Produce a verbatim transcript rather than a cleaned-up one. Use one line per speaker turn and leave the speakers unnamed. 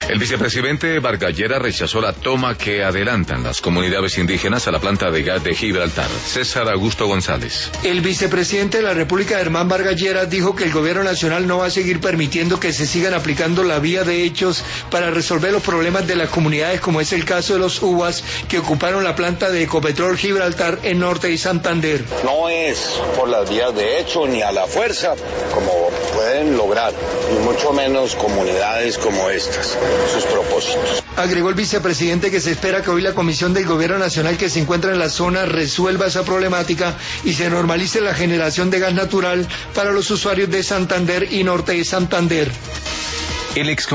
El vicepresidente Bargallera rechazó la toma que adelantan las comunidades indígenas a la planta de gas de Gibraltar. César Augusto González.
El vicepresidente de la República, Germán Bargallera, dijo que el gobierno nacional no va a seguir permitiendo que se sigan aplicando la vía de hechos para resolver los problemas de las comunidades, como es el caso de los uvas que ocuparon la planta de Ecopetrol Gibraltar en Norte y Santander.
No es por las vías de hecho ni a la fuerza como pueden lograr, y mucho menos comunidades como estas, sus propósitos.
Agregó el vicepresidente que se espera que hoy la comisión del gobierno nacional que se encuentra en la zona resuelva esa problemática y se normalice la generación de gas natural para los usuarios de Santander y Norte de Santander.
El ex